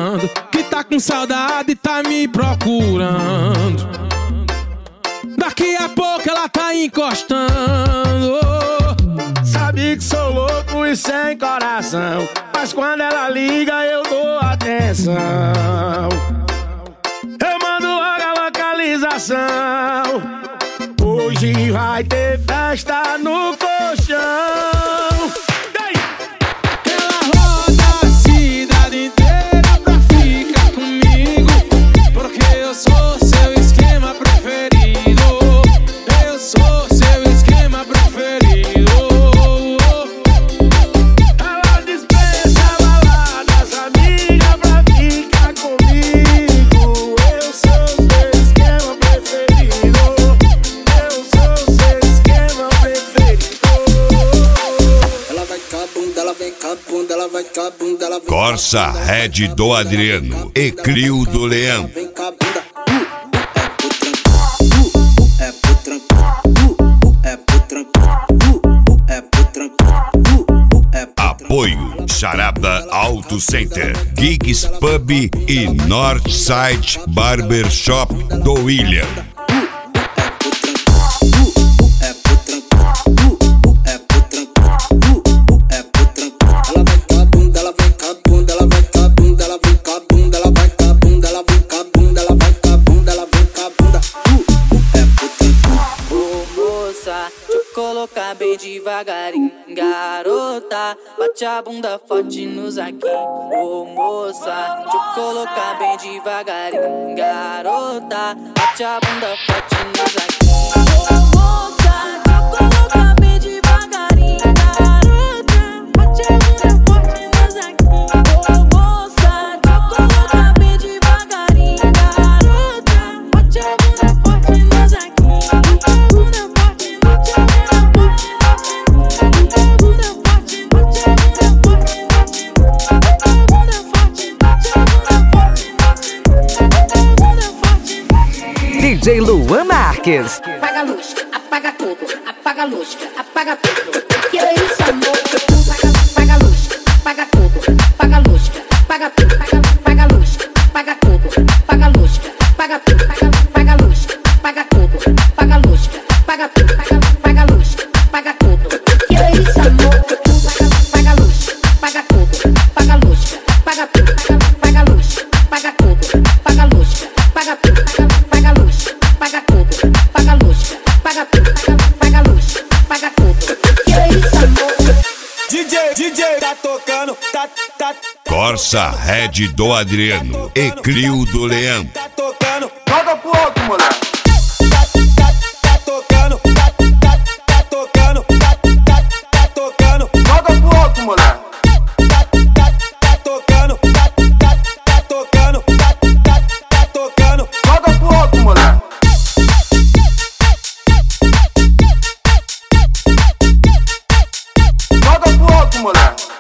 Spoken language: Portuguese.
falando que tá com saudade e tá me procurando. Daqui a pouco ela tá encostando. Sabe que sou louco e sem coração, mas quando ela liga eu dou atenção. Eu mando logo a localização. Hoje vai ter festa no colchão. Ela roda a cidade inteira pra ficar comigo, porque eu sou seu esquema preferido. Eu sou seu esquema preferido. Ela dispensa baladas, amiga, pra ficar comigo. Eu sou seu esquema preferido. Eu sou seu esquema preferido. Ela vai com a bunda, ela vem com a bunda, ela vai com a bunda, ela vem. Corsa Red do Adriano e Crio do Leão. Vem com a bunda, é pro tranco, é pro tranco, é pro tranco, é pro tranco. Apoio Charaba Auto Center, Gigs Pub e Northside Barbershop do William. Colocar bem devagarinho, garota, bate a bunda forte nos aqui. Ô moça, deixa eu colocar bem devagarinho, garota, bate a bunda forte nos aqui. Ô moça, deixa eu colocar bem devagarinho, garota, bate a bunda forte nos aqui. Ô moça, deixa eu colocar bem devagarinho, garota, bate a bunda forte nos aqui. DJ Luan Marques. Apaga a luz, apaga tudo, apaga a luz, apaga tudo. Que é isso, amor? Apaga a luz, apaga tudo, apaga a luz, apaga tudo, apaga a luz, apaga tudo, apaga a luz, apaga tudo, apaga a luz, apaga tudo, apaga a luz, apaga tudo, apaga a luz, apaga tudo. Que é isso, amor? Apaga a luz, apaga tudo, apaga a luz, apaga tudo, apaga a luz, apaga tudo, apaga a luz, apaga tudo. Paga a luz, paga tudo, paga a luz, paga tudo, paga a luz, paga tudo. Que é isso, amor? DJ tá tocando, tá. Corsa Red do Adriano e Crio do Leão. Tá tocando, joga pro alto, moleque. Tá tocando, tá tocando, tá tocando, joga pro alto, moleque. Tá tocando, tá tocando, tá tocando, joga pro alto, moleque. Joga pro alto, moleque.